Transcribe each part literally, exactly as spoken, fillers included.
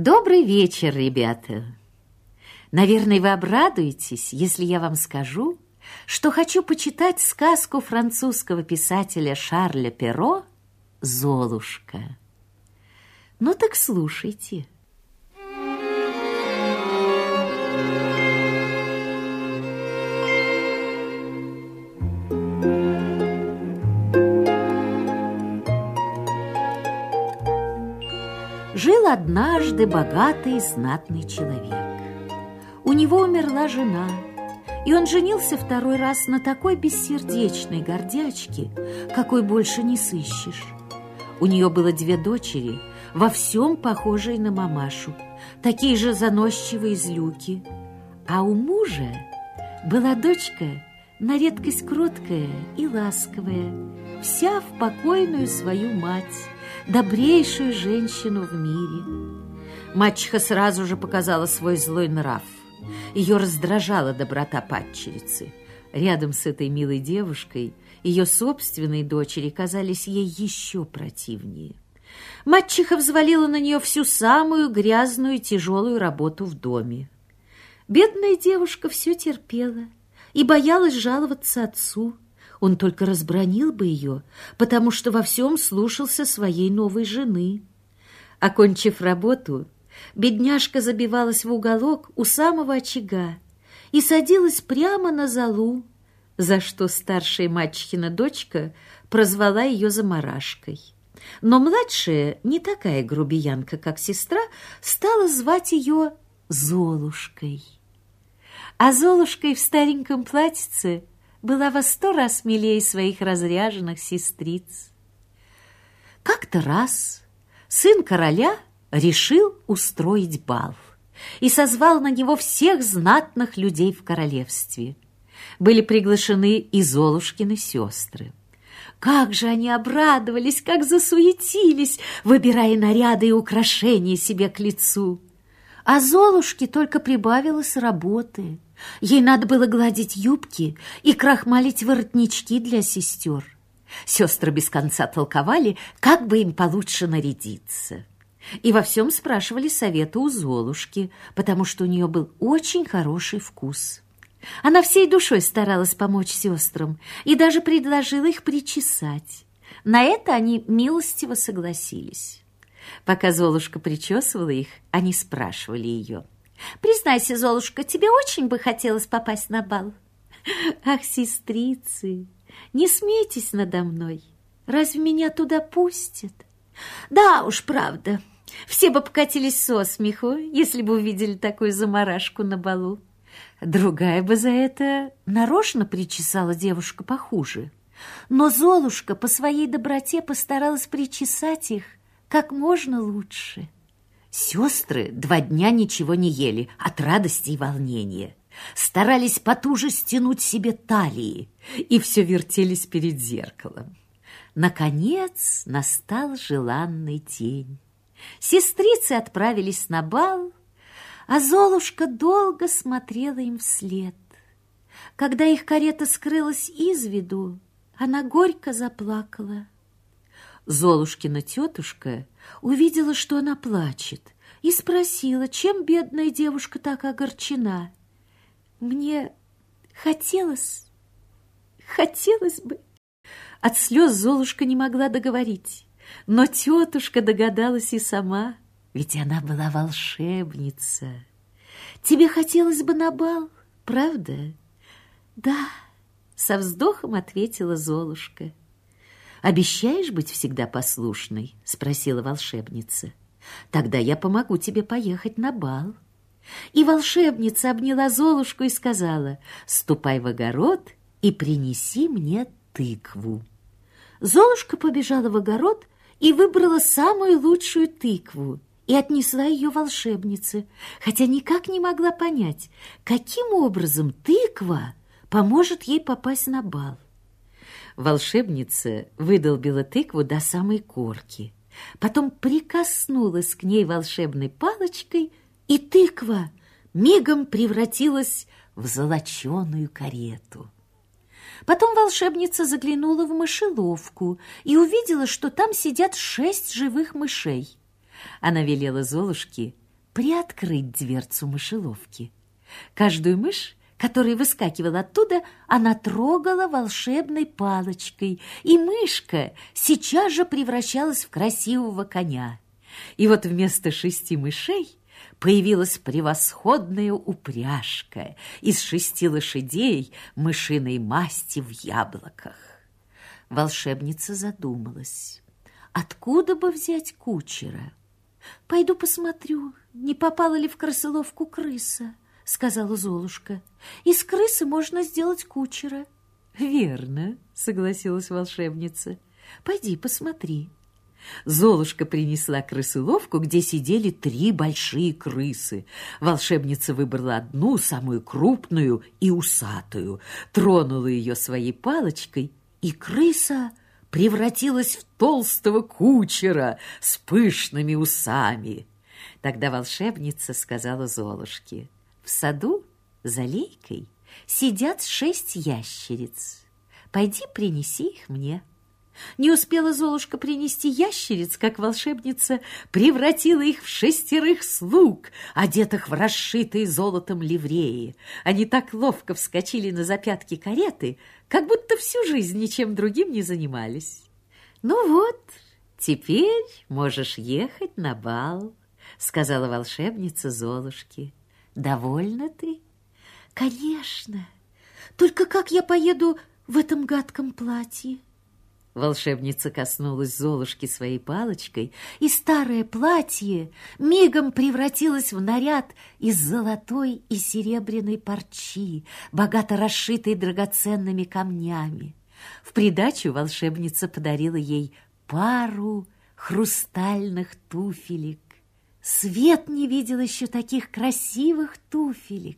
Добрый вечер, ребята! Наверное, вы обрадуетесь, если я вам скажу, что хочу почитать сказку французского писателя Шарля Перро «Золушка». Ну так слушайте. Жил однажды богатый и знатный человек. У него умерла жена, и он женился второй раз на такой бессердечной гордячке, какой больше не сыщешь. У нее было две дочери, во всем похожие на мамашу, такие же заносчивые злюки. А у мужа была дочка на редкость кроткая и ласковая, вся в покойную свою мать, добрейшую женщину в мире. Мачеха сразу же показала свой злой нрав. Ее раздражала доброта падчерицы. Рядом с этой милой девушкой ее собственные дочери казались ей еще противнее. Мачеха взвалила на нее всю самую грязную и тяжелую работу в доме. Бедная девушка все терпела и боялась жаловаться отцу. Он только разбранил бы ее, потому что во всем слушался своей новой жены. Окончив работу, бедняжка забивалась в уголок у самого очага и садилась прямо на золу, за что старшая мачехина дочка прозвала ее замарашкой. Но младшая, не такая грубиянка, как сестра, стала звать ее Золушкой. А Золушкой в стареньком платьице была во сто раз милее своих разряженных сестриц. Как-то раз сын короля решил устроить бал и созвал на него всех знатных людей в королевстве. Были приглашены и Золушкины сестры. Как же они обрадовались, как засуетились, выбирая наряды и украшения себе к лицу. А Золушке только прибавилось работы. Ей надо было гладить юбки и крахмалить воротнички для сестер. Сестры без конца толковали, как бы им получше нарядиться. И во всем спрашивали совета у Золушки, потому что у нее был очень хороший вкус. Она всей душой старалась помочь сестрам и даже предложила их причесать. На это они милостиво согласились. Пока Золушка причесывала их, они спрашивали ее: «Признайся, Золушка, тебе очень бы хотелось попасть на бал?» «Ах, сестрицы, не смейтесь надо мной. Разве меня туда пустят?» «Да уж, правда, все бы покатились со смеху, если бы увидели такую замарашку на балу». Другая бы за это нарочно причесала девушку похуже. Но Золушка по своей доброте постаралась причесать их как можно лучше. Сестры два дня ничего не ели от радости и волнения. Старались потуже стянуть себе талии и все вертелись перед зеркалом. Наконец настал желанный день. Сестрицы отправились на бал, а Золушка долго смотрела им вслед. Когда их карета скрылась из виду, она горько заплакала. Золушкина тетушка увидела, что она плачет, и спросила, чем бедная девушка так огорчена. «Мне хотелось, хотелось бы...» От слез Золушка не могла договорить, но тетушка догадалась и сама, ведь она была волшебница. «Тебе хотелось бы на бал, правда?» «Да», — со вздохом ответила Золушка. «Обещаешь быть всегда послушной?» — спросила волшебница. «Тогда я помогу тебе поехать на бал». И волшебница обняла Золушку и сказала: «Ступай в огород и принеси мне тыкву». Золушка побежала в огород и выбрала самую лучшую тыкву и отнесла ее волшебнице, хотя никак не могла понять, каким образом тыква поможет ей попасть на бал. Волшебница выдолбила тыкву до самой корки, потом прикоснулась к ней волшебной палочкой, и тыква мигом превратилась в золоченую карету. Потом волшебница заглянула в мышеловку и увидела, что там сидят шесть живых мышей. Она велела Золушке приоткрыть дверцу мышеловки. Каждую мышь, которая выскакивала оттуда, она трогала волшебной палочкой, и мышка сейчас же превращалась в красивого коня. И вот вместо шести мышей появилась превосходная упряжка из шести лошадей мышиной масти в яблоках. Волшебница задумалась, откуда бы взять кучера. «Пойду посмотрю, не попала ли в крысоловку крыса», — сказала Золушка. «Из крысы можно сделать кучера». «Верно», — согласилась волшебница. «Пойди посмотри». Золушка принесла крысоловку, где сидели три большие крысы. Волшебница выбрала одну, самую крупную и усатую, тронула ее своей палочкой, и крыса превратилась в толстого кучера с пышными усами. Тогда волшебница сказала Золушке: «В саду за лейкой сидят шесть ящериц. Пойди принеси их мне». Не успела Золушка принести ящериц, как волшебница превратила их в шестерых слуг, одетых в расшитые золотом ливреи. Они так ловко вскочили на запятки кареты, как будто всю жизнь ничем другим не занимались. «Ну вот, теперь можешь ехать на бал», — сказала волшебница Золушке. «Довольна ты?» «Конечно. Только как я поеду в этом гадком платье?» Волшебница коснулась Золушки своей палочкой, и старое платье мигом превратилось в наряд из золотой и серебряной парчи, богато расшитой драгоценными камнями. В придачу волшебница подарила ей пару хрустальных туфелек. Свет не видел еще таких красивых туфелек.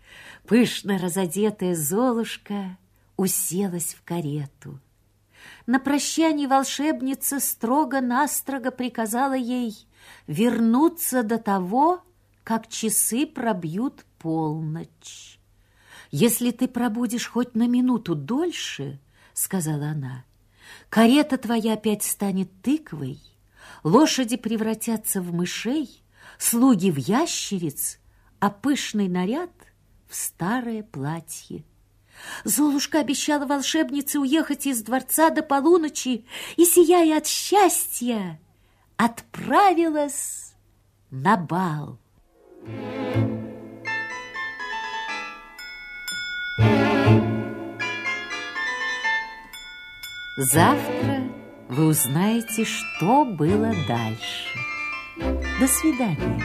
Пышно разодетая Золушка уселась в карету. На прощание волшебница строго-настрого приказала ей вернуться до того, как часы пробьют полночь. «Если ты пробудешь хоть на минуту дольше, — сказала она, — карета твоя опять станет тыквой, лошади превратятся в мышей, слуги в ящериц, а пышный наряд в старое платье». Золушка обещала волшебнице уехать из дворца до полуночи и, сияя от счастья, отправилась на бал. Завтра вы узнаете, что было дальше. До свидания.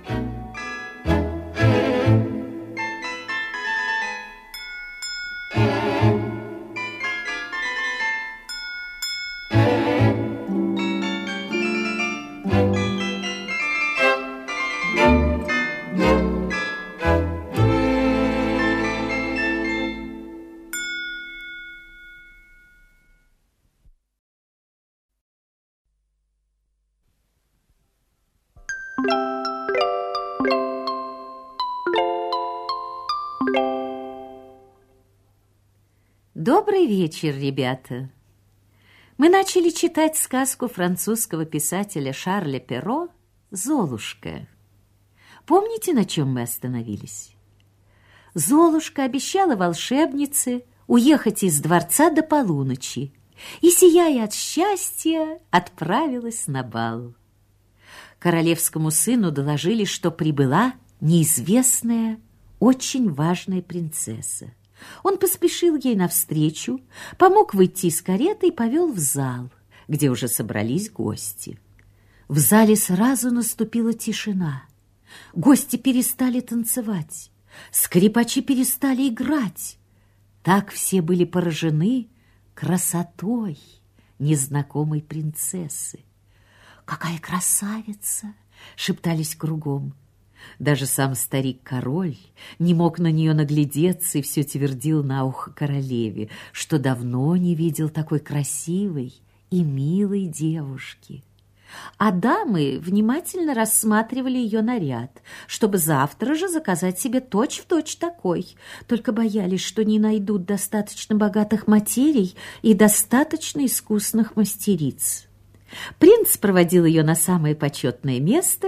Добрый вечер, ребята! Мы начали читать сказку французского писателя Шарля Перро «Золушка». Помните, на чем мы остановились? Золушка обещала волшебнице уехать из дворца до полуночи и, сияя от счастья, отправилась на бал. Королевскому сыну доложили, что прибыла неизвестная, очень важная принцесса. Он поспешил ей навстречу, помог выйти из кареты и повел в зал, где уже собрались гости. В зале сразу наступила тишина. Гости перестали танцевать, скрипачи перестали играть. Так все были поражены красотой незнакомой принцессы. «Какая красавица!» — шептались кругом. Даже сам старик-король не мог на нее наглядеться и все твердил на ухо королеве, что давно не видел такой красивой и милой девушки. А дамы внимательно рассматривали ее наряд, чтобы завтра же заказать себе точь-в-точь такой, только боялись, что не найдут достаточно богатых материй и достаточно искусных мастериц. Принц проводил ее на самое почетное место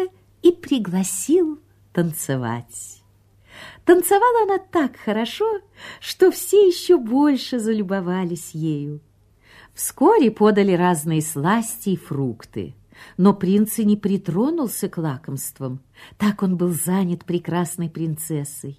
и пригласил танцевать. Танцевала она так хорошо, что все еще больше залюбовались ею. Вскоре подали разные сласти и фрукты, но принц и не притронулся к лакомствам, так он был занят прекрасной принцессой.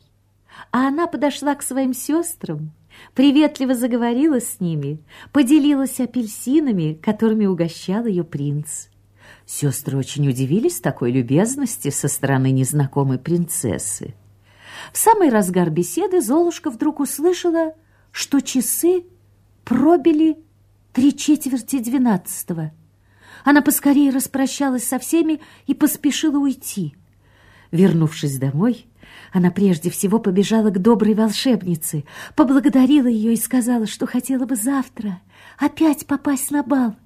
А она подошла к своим сестрам, приветливо заговорила с ними, поделилась апельсинами, которыми угощал ее принц. Сестры очень удивились такой любезности со стороны незнакомой принцессы. В самый разгар беседы Золушка вдруг услышала, что часы пробили три четверти двенадцатого. Она поскорее распрощалась со всеми и поспешила уйти. Вернувшись домой, она прежде всего побежала к доброй волшебнице, поблагодарила ее и сказала, что хотела бы завтра опять попасть на бал.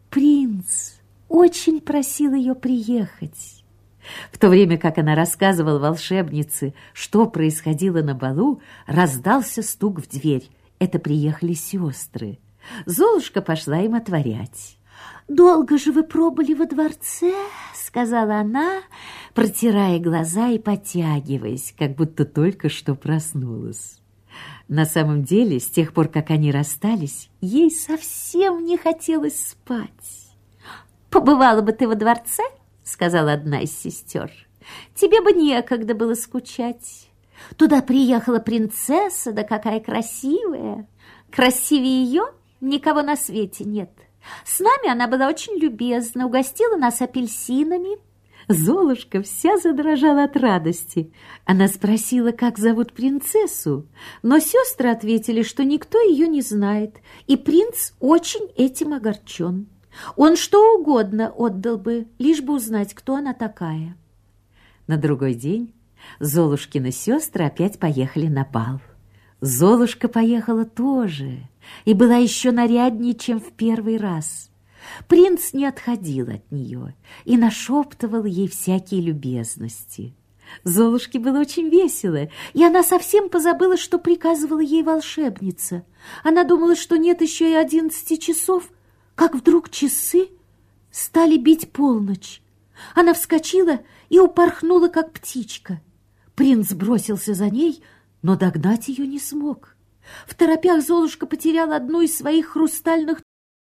Принц очень просил ее приехать. В то время как она рассказывала волшебнице, что происходило на балу, раздался стук в дверь. Это приехали сестры. Золушка пошла им отворять. «Долго же вы пробыли во дворце?» — сказала она, протирая глаза и потягиваясь, как будто только что проснулась. На самом деле, с тех пор, как они расстались, ей совсем не хотелось спать. «Побывала бы ты во дворце?» — сказала одна из сестер. «Тебе бы некогда было скучать. Туда приехала принцесса, да какая красивая! Красивее ее никого на свете нет. С нами она была очень любезна, угостила нас апельсинами». Золушка вся задрожала от радости. Она спросила, как зовут принцессу, но сестры ответили, что никто ее не знает, и принц очень этим огорчен. Он что угодно отдал бы, лишь бы узнать, кто она такая. На другой день Золушкины сестры опять поехали на бал. Золушка поехала тоже и была еще наряднее, чем в первый раз. Принц не отходил от нее и нашептывал ей всякие любезности. Золушке было очень весело, и она совсем позабыла, что приказывала ей волшебница. Она думала, что нет еще и одиннадцати часов, как вдруг часы стали бить полночь. Она вскочила и упорхнула, как птичка. Принц бросился за ней, но догнать ее не смог. В торопях Золушка потеряла одну из своих хрустальных.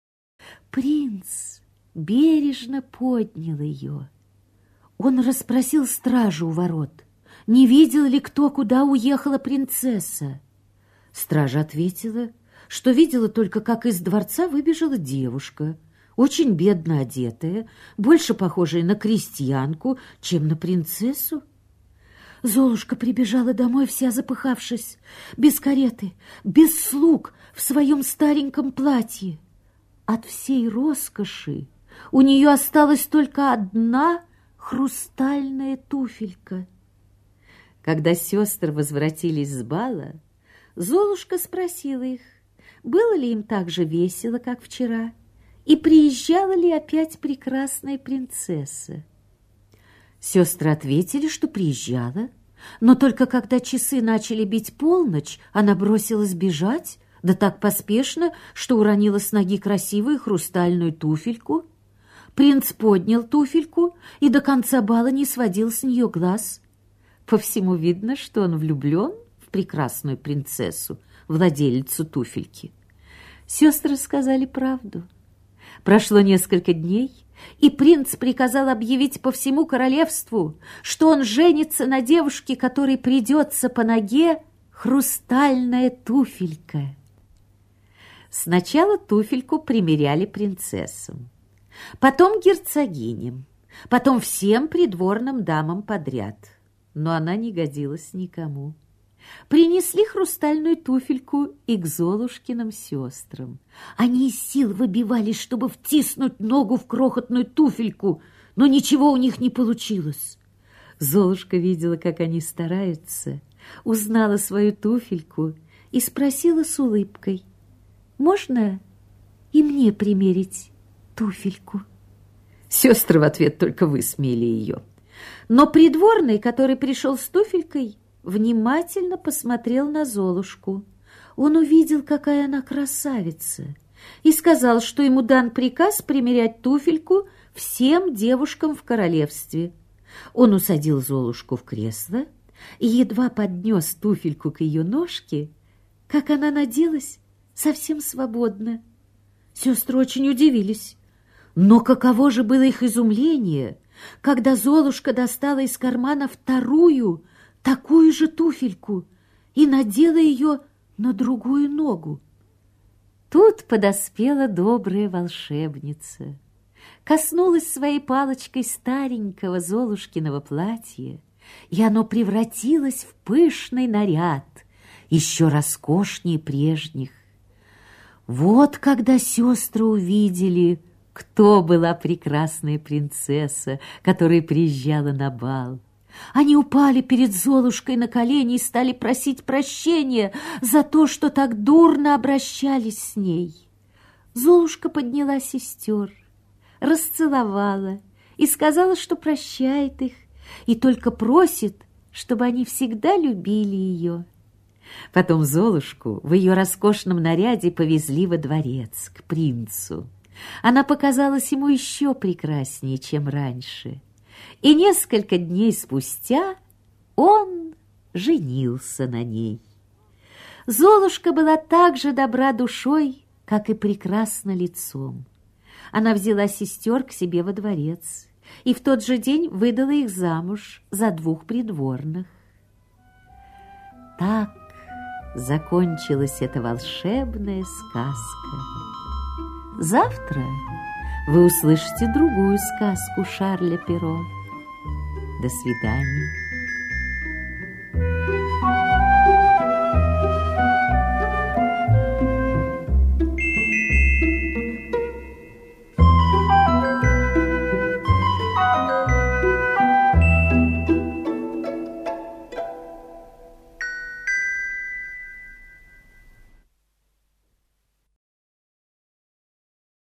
Принц бережно поднял ее. Он расспросил стражу у ворот, не видел ли кто, куда уехала принцесса. Стража ответила, что видела только, как из дворца выбежала девушка, очень бедно одетая, больше похожая на крестьянку, чем на принцессу. Золушка прибежала домой, вся запыхавшись, без кареты, без слуг, в своем стареньком платье. От всей роскоши у нее осталась только одна хрустальная туфелька. Когда сестры возвратились с бала, Золушка спросила их, было ли им так же весело, как вчера, и приезжала ли опять прекрасная принцесса. Сестры ответили, что приезжала, но только когда часы начали бить полночь, она бросилась бежать, да так поспешно, что уронила с ноги красивую хрустальную туфельку. Принц поднял туфельку и до конца бала не сводил с нее глаз. По всему видно, что он влюблен в прекрасную принцессу, владелицу туфельки. Сестры сказали правду. Прошло несколько дней, и принц приказал объявить по всему королевству, что он женится на девушке, которой придется по ноге хрустальная туфелька. Сначала туфельку примеряли принцессам, потом герцогиням, потом всем придворным дамам подряд, но она не годилась никому. Принесли хрустальную туфельку и к Золушкиным сестрам. Они из сил выбивались, чтобы втиснуть ногу в крохотную туфельку, но ничего у них не получилось. Золушка видела, как они стараются, узнала свою туфельку и спросила с улыбкой: «Можно и мне примерить туфельку?» Сестры в ответ только высмеяли ее. Но придворный, который пришел с туфелькой, внимательно посмотрел на Золушку. Он увидел, какая она красавица, и сказал, что ему дан приказ примерять туфельку всем девушкам в королевстве. Он усадил Золушку в кресло и едва поднес туфельку к ее ножке, как она наделась совсем свободно. Сестры очень удивились. Но каково же было их изумление, когда Золушка достала из кармана вторую, такую же туфельку и надела ее на другую ногу. Тут подоспела добрая волшебница, коснулась своей палочкой старенького Золушкиного платья, и оно превратилось в пышный наряд, еще роскошнее прежних. Вот когда сестры увидели, кто была прекрасная принцесса, которая приезжала на бал. Они упали перед Золушкой на колени и стали просить прощения за то, что так дурно обращались с ней. Золушка подняла сестер, расцеловала и сказала, что прощает их, и только просит, чтобы они всегда любили ее. Потом Золушку в ее роскошном наряде повезли во дворец, к принцу. Она показалась ему еще прекраснее, чем раньше. И несколько дней спустя он женился на ней. Золушка была так же добра душой, как и прекрасна лицом. Она взяла сестер к себе во дворец и в тот же день выдала их замуж за двух придворных. Так закончилась эта волшебная сказка. Завтра вы услышите другую сказку Шарля Перро. До свидания.